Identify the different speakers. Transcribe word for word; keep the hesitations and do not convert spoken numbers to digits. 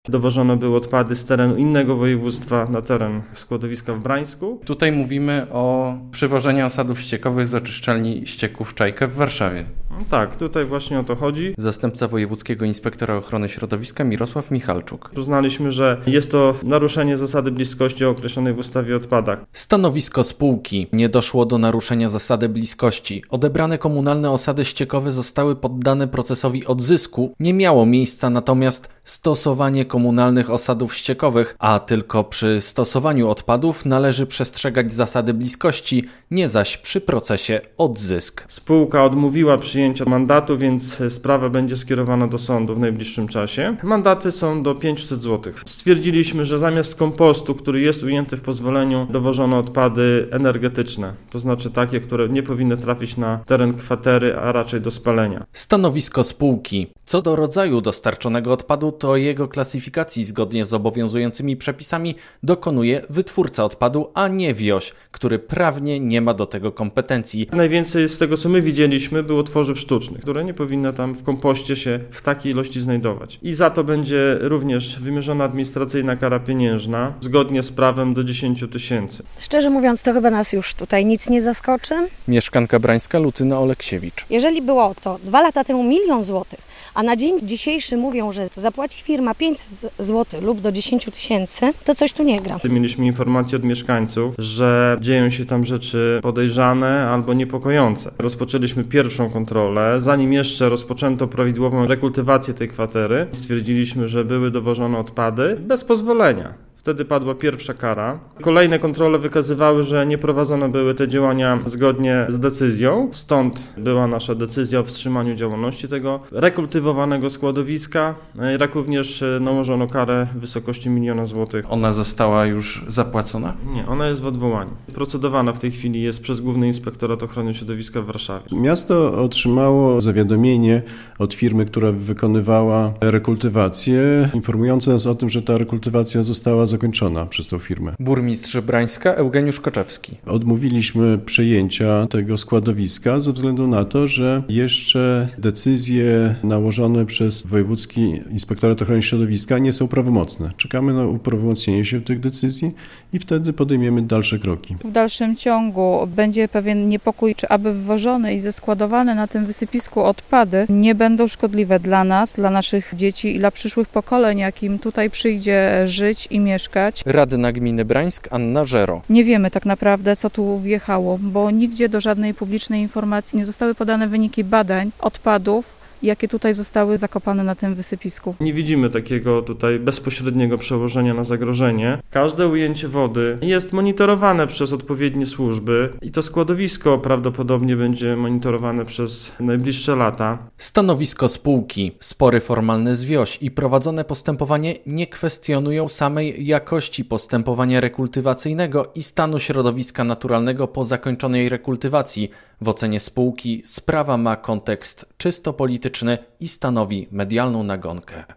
Speaker 1: Dowożone były odpady z terenu innego województwa na teren składowiska w Brańsku.
Speaker 2: Tutaj mówimy o przywożeniu osadów ściekowych z oczyszczalni ścieków Czajka w Warszawie.
Speaker 1: No tak, tutaj właśnie o to chodzi.
Speaker 2: Zastępca wojewódzkiego inspektora ochrony środowiska Mirosław Michalczuk.
Speaker 1: Uznaliśmy, że jest to naruszenie zasady bliskości określonej w ustawie o odpadach.
Speaker 2: Stanowisko spółki. Nie doszło do naruszenia zasady bliskości. Odebrane komunalne osady ściekowe zostały poddane procesowi odzysku. Nie miało miejsca natomiast stosowanie komunalnych osadów ściekowych, a tylko przy stosowaniu odpadów należy przestrzegać zasady bliskości, nie zaś przy procesie odzysk.
Speaker 1: Spółka odmówiła przyjęcia mandatu, więc sprawa będzie skierowana do sądu w najbliższym czasie. Mandaty są do pięćset złotych. Stwierdziliśmy, że zamiast kompostu, który jest ujęty w pozwoleniu, dowożono odpady energetyczne, to znaczy takie, które nie powinny trafić na teren kwatery, a raczej do spalenia.
Speaker 2: Stanowisko spółki. Co do rodzaju dostarczonego odpadu, to jego klasyfikacji zgodnie z obowiązującymi przepisami dokonuje wytwórca odpadu, a nie wioś, który prawnie nie ma do tego kompetencji.
Speaker 1: Najwięcej z tego, co my widzieliśmy, było tworzyw sztucznych, które nie powinny tam w kompoście się w takiej ilości znajdować. I za to będzie również wymierzona administracyjna kara pieniężna, zgodnie z prawem do dziesięć tysięcy.
Speaker 3: Szczerze mówiąc, to chyba nas już tutaj nic nie zaskoczy.
Speaker 2: Mieszkanka Brańska Lucyna Oleksiewicz.
Speaker 3: Jeżeli było to dwa lata temu milion złotych, a na dzień dzisiejszy mówią, że zapłaci firma pięćset złotych lub do dziesięć tysięcy, to coś tu nie gra.
Speaker 1: Mieliśmy informacje od mieszkańców, że dzieją się tam rzeczy podejrzane albo niepokojące. Rozpoczęliśmy pierwszą kontrolę, zanim jeszcze rozpoczęto prawidłową rekultywację tej kwatery. Stwierdziliśmy, że były dowożone odpady bez pozwolenia. Wtedy padła pierwsza kara. Kolejne kontrole wykazywały, że nie prowadzone były te działania zgodnie z decyzją. Stąd była nasza decyzja o wstrzymaniu działalności tego rekultywowanego składowiska. Jak również nałożono karę w wysokości miliona złotych.
Speaker 2: Ona została już zapłacona?
Speaker 1: Nie, ona jest w odwołaniu. Procedowana w tej chwili jest przez Główny Inspektorat Ochrony Środowiska w Warszawie.
Speaker 4: Miasto otrzymało zawiadomienie od firmy, która wykonywała rekultywację, informujące nas o tym, że ta rekultywacja została zakończona przez tą firmę.
Speaker 2: Burmistrz Brańska Eugeniusz Koczewski.
Speaker 4: Odmówiliśmy przejęcia tego składowiska ze względu na to, że jeszcze decyzje nałożone przez Wojewódzki Inspektorat Ochrony Środowiska nie są prawomocne. Czekamy na uprawomocnienie się tych decyzji i wtedy podejmiemy dalsze kroki.
Speaker 5: W dalszym ciągu będzie pewien niepokój, czy aby wwożone i zeskładowane na tym wysypisku odpady nie będą szkodliwe dla nas, dla naszych dzieci i dla przyszłych pokoleń, jakim tutaj przyjdzie żyć i mieszkać.
Speaker 2: Radna Gminy Brańsk Anna Żero.
Speaker 5: Nie wiemy tak naprawdę, co tu wjechało, bo nigdzie do żadnej publicznej informacji nie zostały podane wyniki badań odpadów, jakie tutaj zostały zakopane na tym wysypisku.
Speaker 1: Nie widzimy takiego tutaj bezpośredniego przełożenia na zagrożenie. Każde ujęcie wody jest monitorowane przez odpowiednie służby i to składowisko prawdopodobnie będzie monitorowane przez najbliższe lata.
Speaker 2: Stanowisko spółki. Spory formalne z wioś i prowadzone postępowanie nie kwestionują samej jakości postępowania rekultywacyjnego i stanu środowiska naturalnego po zakończonej rekultywacji. W ocenie spółki sprawa ma kontekst czysto polityczny i stanowi medialną nagonkę.